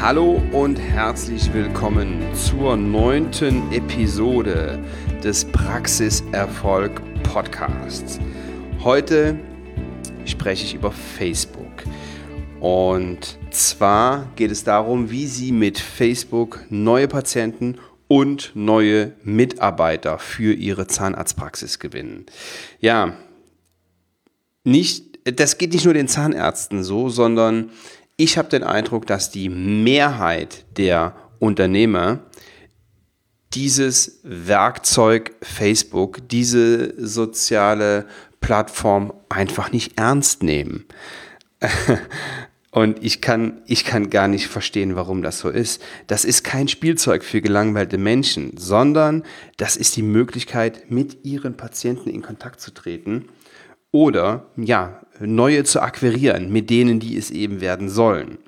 Hallo und herzlich willkommen zur 9. Episode des Praxiserfolg Podcasts. Heute spreche ich über Facebook. Und zwar geht es darum, wie Sie mit Facebook neue Patienten und neue Mitarbeiter für Ihre Zahnarztpraxis gewinnen. Ja, das geht nicht nur den Zahnärzten so, sondern ich habe den Eindruck, dass die Mehrheit der Unternehmer dieses Werkzeug Facebook, diese soziale Plattform einfach nicht ernst nehmen. Und ich kann gar nicht verstehen, warum das so ist. Das ist kein Spielzeug für gelangweilte Menschen, sondern das ist die Möglichkeit, mit ihren Patienten in Kontakt zu treten oder ja, neue zu akquirieren, mit denen, die es eben werden sollen.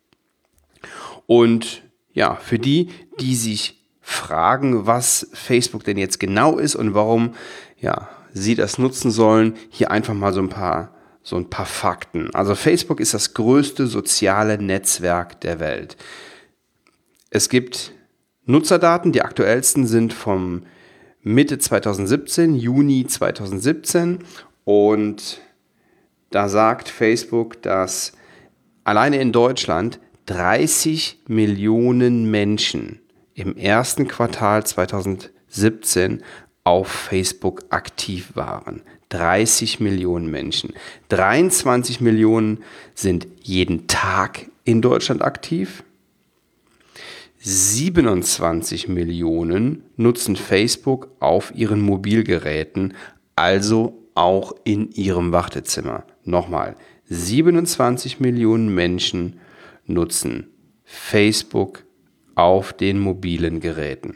Und ja, für die sich fragen, was Facebook denn jetzt genau ist und warum ja, sie das nutzen sollen, hier einfach mal so ein paar Fakten. Also Facebook ist das größte soziale Netzwerk der Welt. Es gibt Nutzerdaten, die aktuellsten sind vom Mitte 2017, Juni 2017, und da sagt Facebook, dass alleine in Deutschland 30 Millionen Menschen im ersten Quartal 2017 auf Facebook aktiv waren. 30 Millionen Menschen. 23 Millionen sind jeden Tag in Deutschland aktiv. 27 Millionen nutzen Facebook auf ihren Mobilgeräten, also auch in ihrem Wartezimmer. Nochmal, 27 Millionen Menschen nutzen Facebook auf den mobilen Geräten.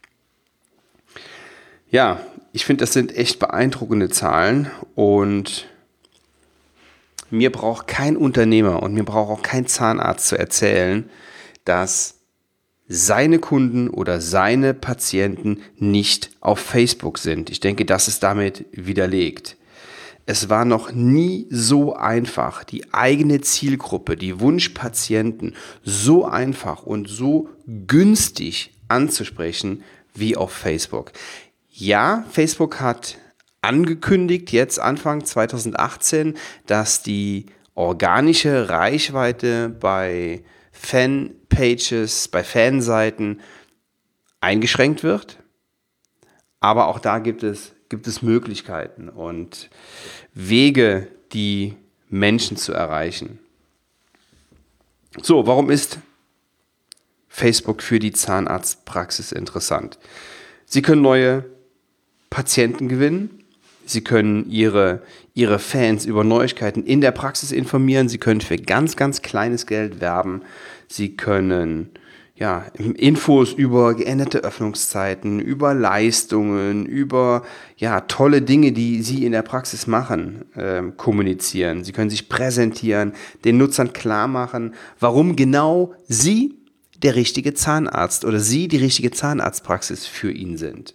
Ja, ich finde, das sind echt beeindruckende Zahlen und mir braucht kein Unternehmer und mir braucht auch kein Zahnarzt zu erzählen, dass seine Kunden oder seine Patienten nicht auf Facebook sind. Ich denke, das ist damit widerlegt. Es war noch nie so einfach, die eigene Zielgruppe, die Wunschpatienten, so einfach und so günstig anzusprechen wie auf Facebook. Ja, Facebook hat angekündigt, jetzt Anfang 2018, dass die organische Reichweite bei Fanpages, bei Fanseiten eingeschränkt wird. Aber auch da gibt es Möglichkeiten und Wege, die Menschen zu erreichen. So, warum ist Facebook für die Zahnarztpraxis interessant? Sie können neue Patienten gewinnen. Sie können ihre Fans über Neuigkeiten in der Praxis informieren. Sie können für ganz, ganz kleines Geld werben. Sie können Infos über geänderte Öffnungszeiten, über Leistungen, über tolle Dinge, die Sie in der Praxis machen, kommunizieren. Sie können sich präsentieren, den Nutzern klar machen, warum genau Sie der richtige Zahnarzt oder Sie die richtige Zahnarztpraxis für ihn sind.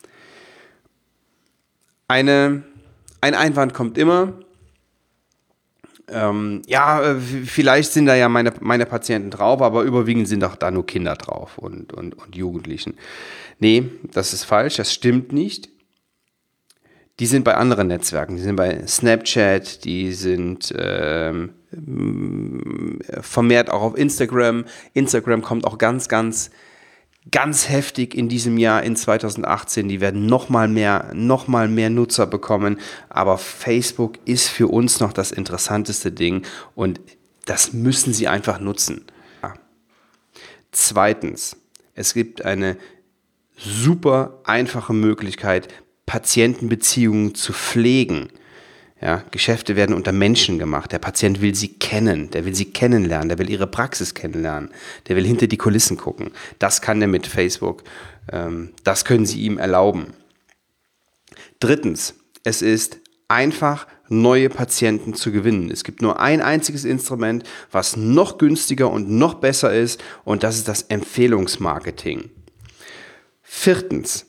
Ein Einwand kommt immer. Vielleicht sind da ja meine Patienten drauf, aber überwiegend sind doch da nur Kinder drauf und Jugendlichen. Nee, das ist falsch, das stimmt nicht. Die sind bei anderen Netzwerken, die sind bei Snapchat, die sind vermehrt auch auf Instagram. Instagram kommt auch ganz heftig in diesem Jahr, in 2018. Die werden noch mal mehr Nutzer bekommen. Aber Facebook ist für uns noch das interessanteste Ding und das müssen Sie einfach nutzen. Ja. Zweitens, es gibt eine super einfache Möglichkeit, Patientenbeziehungen zu pflegen. Ja, Geschäfte werden unter Menschen gemacht. Der Patient will sie kennen, der will sie kennenlernen, der will ihre Praxis kennenlernen, der will hinter die Kulissen gucken. Das kann er mit Facebook, das können Sie ihm erlauben. Drittens, es ist einfach, neue Patienten zu gewinnen. Es gibt nur ein einziges Instrument, was noch günstiger und noch besser ist, und das ist das Empfehlungsmarketing. Viertens,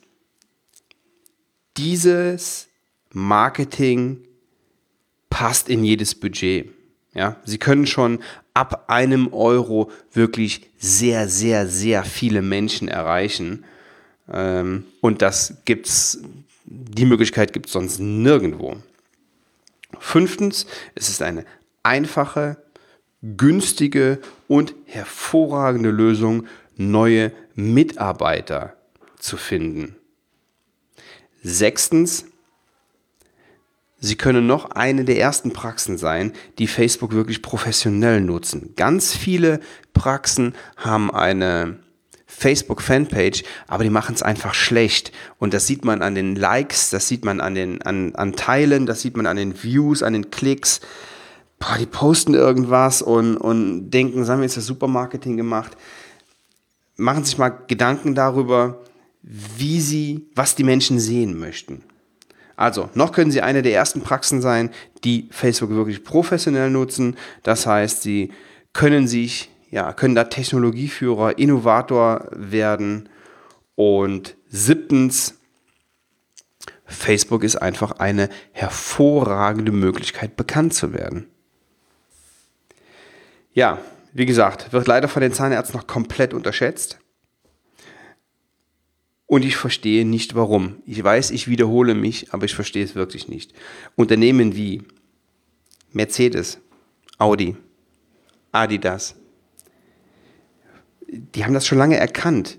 dieses Marketing passt in jedes Budget. Ja, Sie können schon ab 1 € wirklich sehr, sehr, sehr viele Menschen erreichen. Und die Möglichkeit gibt es sonst nirgendwo. 5. Es ist eine einfache, günstige und hervorragende Lösung, neue Mitarbeiter zu finden. 6. Sie können noch eine der ersten Praxen sein, die Facebook wirklich professionell nutzen. Ganz viele Praxen haben eine Facebook-Fanpage, aber die machen es einfach schlecht. Und das sieht man an den Likes, das sieht man an Teilen, das sieht man an den Views, an den Klicks. Die posten irgendwas und denken, sie haben jetzt das Supermarketing gemacht. Machen sich mal Gedanken darüber, was die Menschen sehen möchten. Also, noch können Sie eine der ersten Praxen sein, die Facebook wirklich professionell nutzen. Das heißt, Sie können da Technologieführer, Innovator werden. Und 7. Facebook ist einfach eine hervorragende Möglichkeit, bekannt zu werden. Ja, wie gesagt, wird leider von den Zahnärzten noch komplett unterschätzt. Und ich verstehe nicht, warum. Ich weiß, ich wiederhole mich, aber ich verstehe es wirklich nicht. Unternehmen wie Mercedes, Audi, Adidas, die haben das schon lange erkannt.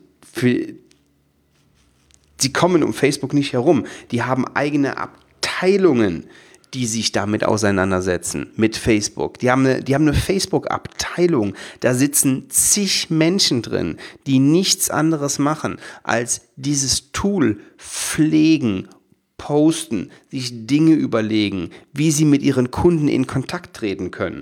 Sie kommen um Facebook nicht herum. Die haben eigene Abteilungen, die sich damit auseinandersetzen, mit Facebook. Die haben eine Facebook-Abteilung, da sitzen zig Menschen drin, die nichts anderes machen, als dieses Tool pflegen, posten, sich Dinge überlegen, wie sie mit ihren Kunden in Kontakt treten können.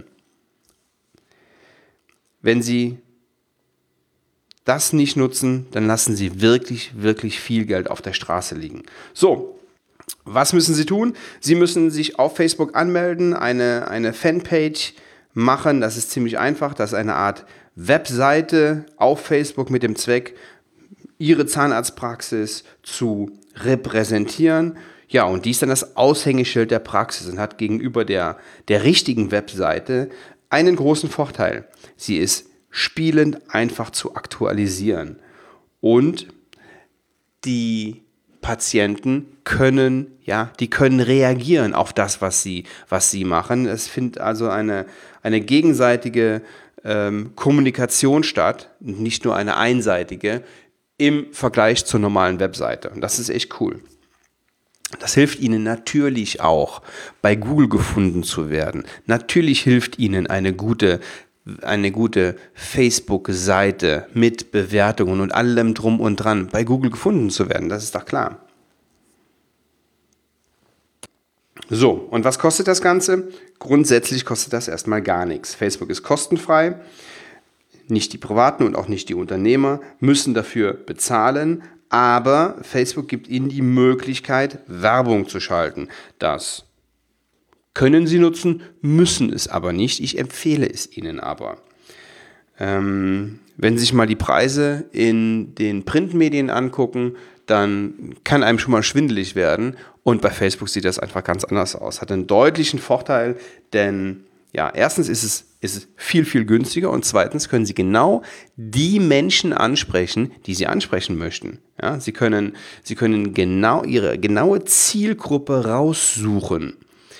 Wenn Sie das nicht nutzen, dann lassen Sie wirklich, wirklich viel Geld auf der Straße liegen. So. Was müssen Sie tun? Sie müssen sich auf Facebook anmelden, eine Fanpage machen. Das ist ziemlich einfach. Das ist eine Art Webseite auf Facebook mit dem Zweck, Ihre Zahnarztpraxis zu repräsentieren. Ja, und die ist dann das Aushängeschild der Praxis und hat gegenüber der richtigen Webseite einen großen Vorteil. Sie ist spielend einfach zu aktualisieren. Und die Patienten können reagieren auf das, was sie machen. Es findet also eine gegenseitige Kommunikation statt, nicht nur eine einseitige, im Vergleich zur normalen Webseite. Und das ist echt cool. Das hilft Ihnen natürlich auch, bei Google gefunden zu werden. Natürlich hilft Ihnen eine gute Facebook-Seite mit Bewertungen und allem drum und dran bei Google gefunden zu werden. Das ist doch klar. So, und was kostet das Ganze? Grundsätzlich kostet das erstmal gar nichts. Facebook ist kostenfrei. Nicht die Privaten und auch nicht die Unternehmer müssen dafür bezahlen, aber Facebook gibt Ihnen die Möglichkeit, Werbung zu schalten. Das können Sie nutzen, müssen es aber nicht. Ich empfehle es Ihnen aber. Wenn Sie sich mal die Preise in den Printmedien angucken, dann kann einem schon mal schwindelig werden. Und bei Facebook sieht das einfach ganz anders aus. Hat einen deutlichen Vorteil, denn ja, erstens ist es viel, viel günstiger und zweitens können Sie genau die Menschen ansprechen, die Sie ansprechen möchten. Ja, Sie können genau Ihre genaue Zielgruppe raussuchen.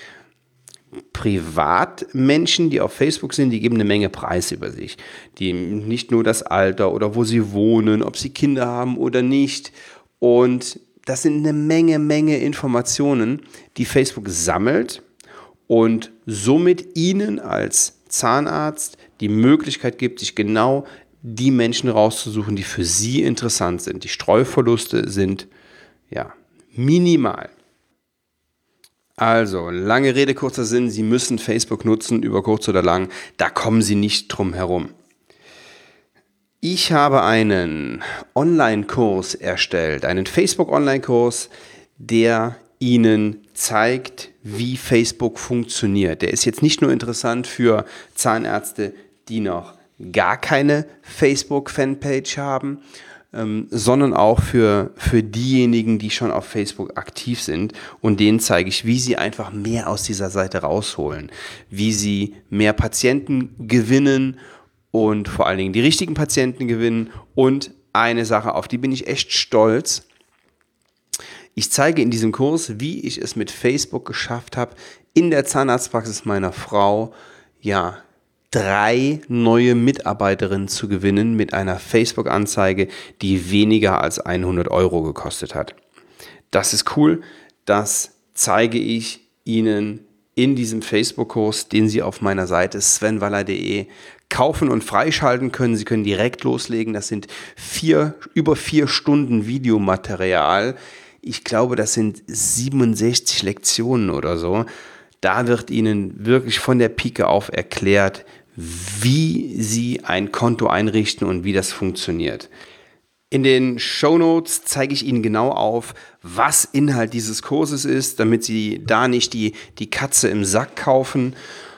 Privatmenschen, die auf Facebook sind, die geben eine Menge Preis über sich. Die nicht nur das Alter oder wo sie wohnen, ob sie Kinder haben oder nicht. Und das sind eine Menge Informationen, die Facebook sammelt und somit Ihnen als Zahnarzt die Möglichkeit gibt, sich genau die Menschen rauszusuchen, die für Sie interessant sind. Die Streuverluste sind minimal. Also, lange Rede, kurzer Sinn, Sie müssen Facebook nutzen, über kurz oder lang, da kommen Sie nicht drum herum. Ich habe einen Online-Kurs erstellt, einen Facebook-Online-Kurs, der Ihnen zeigt, wie Facebook funktioniert. Der ist jetzt nicht nur interessant für Zahnärzte, die noch gar keine Facebook-Fanpage haben, sondern auch für diejenigen, die schon auf Facebook aktiv sind. Und denen zeige ich, wie sie einfach mehr aus dieser Seite rausholen, wie sie mehr Patienten gewinnen und vor allen Dingen die richtigen Patienten gewinnen. Und eine Sache, auf die bin ich echt stolz. Ich zeige in diesem Kurs, wie ich es mit Facebook geschafft habe, in der Zahnarztpraxis meiner Frau, 3 neue Mitarbeiterinnen zu gewinnen mit einer Facebook-Anzeige, die weniger als 100 € gekostet hat. Das ist cool, das zeige ich Ihnen in diesem Facebook-Kurs, den Sie auf meiner Seite svenwaller.de kaufen und freischalten können. Sie können direkt loslegen, das sind über 4 Stunden Videomaterial. Ich glaube, das sind 67 Lektionen oder so. Da wird Ihnen wirklich von der Pike auf erklärt, wie Sie ein Konto einrichten und wie das funktioniert. In den Shownotes zeige ich Ihnen genau auf, was Inhalt dieses Kurses ist, damit Sie da nicht die Katze im Sack kaufen.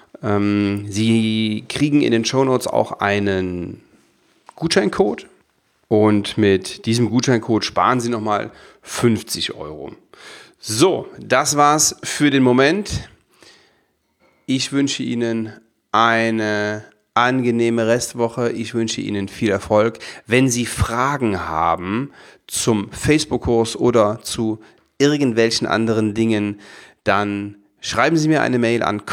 Sie kriegen in den Shownotes auch einen Gutscheincode und mit diesem Gutscheincode sparen Sie nochmal 50 €. So, das war's für den Moment. Ich wünsche Ihnen eine angenehme Restwoche. Ich wünsche Ihnen viel Erfolg. Wenn Sie Fragen haben zum Facebook-Kurs oder zu irgendwelchen anderen Dingen, dann schreiben Sie mir eine Mail an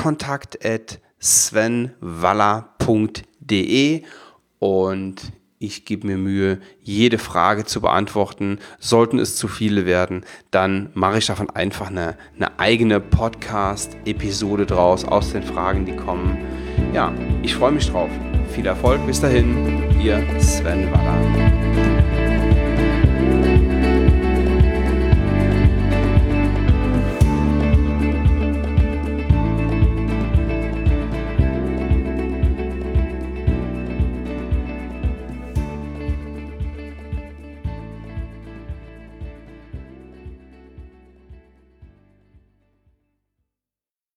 kontakt@svenwaller.de und ich gebe mir Mühe, jede Frage zu beantworten. Sollten es zu viele werden, dann mache ich davon einfach eine eigene Podcast-Episode draus aus den Fragen, die kommen. Ja, ich freue mich drauf. Viel Erfolg, bis dahin, Ihr Sven Waller.